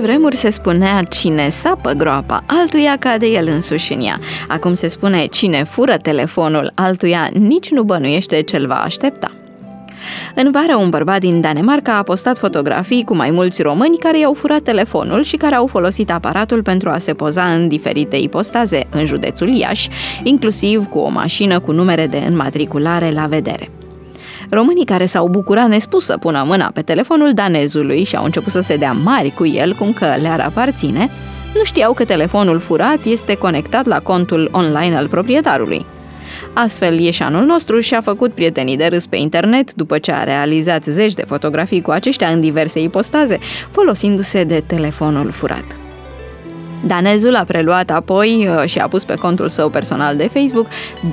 vremuri se spunea cine sapă groapa altuia cade el însuși în ea. Acum se spune cine fură telefonul altuia nici nu bănuiește ce-l va aștepta. În vară, un bărbat din Danemarca a postat fotografii cu mai mulți români care i-au furat telefonul și care au folosit aparatul pentru a se poza în diferite ipostaze în județul Iași, inclusiv cu o mașină cu numere de înmatriculare la vedere. Românii care s-au bucurat nespus să pună mâna pe telefonul danezului și au început să se dea mari cu el, cum că le-ar aparține, nu știau că telefonul furat este conectat la contul online al proprietarului. Astfel, ieșanul nostru și-a făcut prietenii de râs pe internet după ce a realizat zeci de fotografii cu aceștia în diverse ipostaze, folosindu-se de telefonul furat. Danezul a preluat apoi și a pus pe contul său personal de Facebook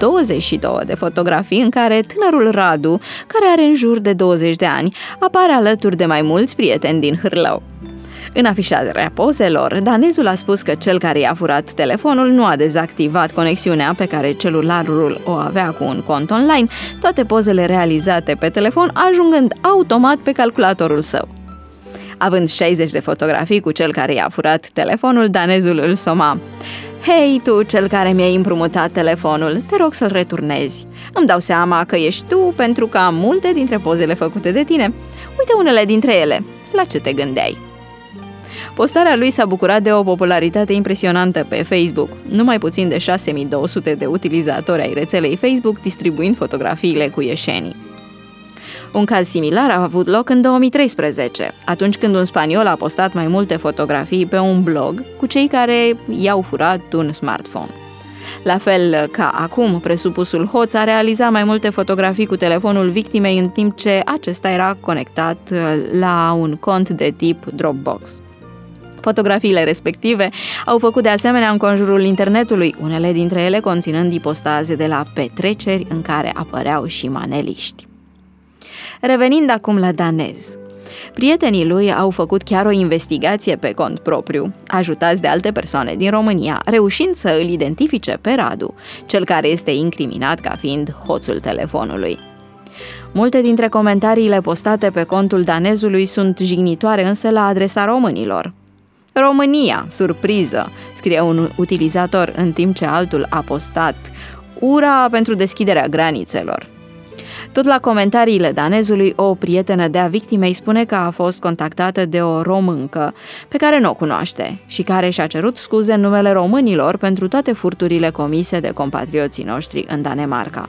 22 de fotografii în care tânărul Radu, care are în jur de 20 de ani, apare alături de mai mulți prieteni din Hârlău. În afișarea pozelor, danezul a spus că cel care i-a furat telefonul nu a dezactivat conexiunea pe care celularul o avea cu un cont online, toate pozele realizate pe telefon ajungând automat pe calculatorul său. Având 60 de fotografii cu cel care i-a furat telefonul, danezul îl soma. Hei, tu, cel care mi-ai împrumutat telefonul, te rog să-l returnezi. Îmi dau seama că ești tu pentru că am multe dintre pozele făcute de tine. Uite unele dintre ele. La ce te gândeai? Postarea lui s-a bucurat de o popularitate impresionantă pe Facebook, numai puțin de 6200 de utilizatori ai rețelei Facebook distribuind fotografiile cu ieșenii. Un caz similar a avut loc în 2013, atunci când un spaniol a postat mai multe fotografii pe un blog cu cei care i-au furat un smartphone. La fel ca acum, presupusul hoț a realizat mai multe fotografii cu telefonul victimei în timp ce acesta era conectat la un cont de tip Dropbox. Fotografiile respective au făcut de asemenea înconjurul internetului, unele dintre ele conținând ipostaze de la petreceri în care apăreau și maneliști. Revenind acum la danez, prietenii lui au făcut chiar o investigație pe cont propriu, ajutați de alte persoane din România, reușind să îl identifice pe Radu, cel care este incriminat ca fiind hoțul telefonului. Multe dintre comentariile postate pe contul danezului sunt jignitoare însă la adresa românilor. România, surpriză, scrie un utilizator, în timp ce altul a postat ura pentru deschiderea granițelor. Tot la comentariile danezului, o prietenă de-a victimei spune că a fost contactată de o româncă pe care nu o cunoaște și care și-a cerut scuze în numele românilor pentru toate furturile comise de compatrioții noștri în Danemarca.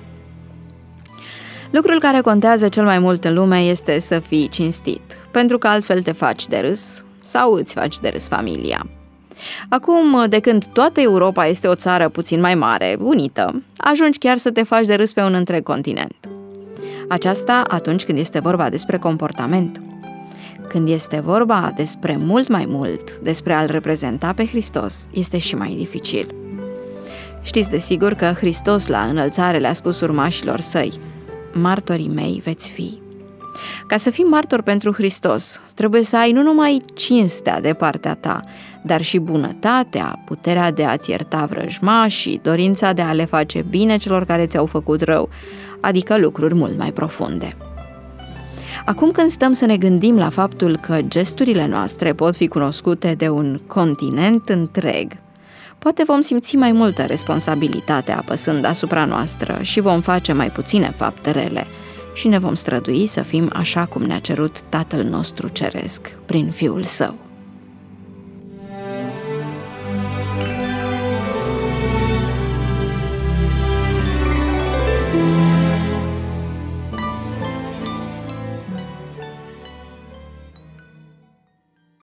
Lucrul care contează cel mai mult în lume este să fii cinstit, pentru că altfel te faci de râs sau îți faci de râs familia. Acum, de când toată Europa este o țară puțin mai mare, unită, ajungi chiar să te faci de râs pe un întreg continent. Aceasta atunci când este vorba despre comportament. Când este vorba despre mult mai mult, despre a-L reprezenta pe Hristos, este și mai dificil. Știți desigur că Hristos la înălțare le-a spus urmașilor săi: martorii mei veți fi. Ca să fii martor pentru Hristos, trebuie să ai nu numai cinstea de partea ta, dar și bunătatea, puterea de a-ți ierta vrăjmașii, dorința de a le face bine celor care ți-au făcut rău, adică lucruri mult mai profunde. Acum când stăm să ne gândim la faptul că gesturile noastre pot fi cunoscute de un continent întreg, poate vom simți mai multă responsabilitate apăsând asupra noastră și vom face mai puține fapte rele și ne vom strădui să fim așa cum ne-a cerut Tatăl nostru Ceresc prin Fiul Său.